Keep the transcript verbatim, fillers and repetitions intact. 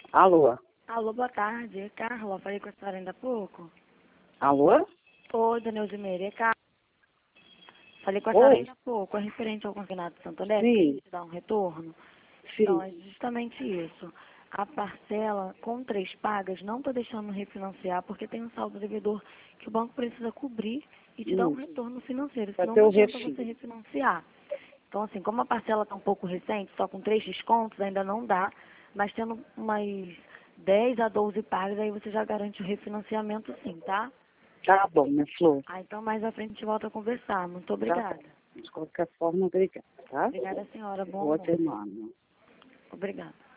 Alô? Alô, boa tarde. É Carla. Falei com a senhora ainda há pouco. Alô? Oi, dona Elzimeira. É Carla. Falei com a Oi? senhora ainda há pouco. É referente ao Campeonato de Santo André. Sim, Queria te dar um retorno. Então, sim. é justamente isso. A parcela com três pagas não estou deixando refinanciar porque tem um saldo devedor que o banco precisa cobrir e te dar um Hum, retorno financeiro. Vai Senão ter não o adianta você refis. refinanciar. Então, assim, como a parcela está um pouco recente, só com três descontos, ainda não dá. Mas tendo umas dez a doze pagas, aí você já garante o refinanciamento sim, tá? Tá bom, minha flor. Ah, então mais à frente a gente volta a conversar. Muito Tá obrigada. bom. De qualquer forma, obrigada, tá? Obrigada, senhora. Bom Boa almoço. semana. Obrigada.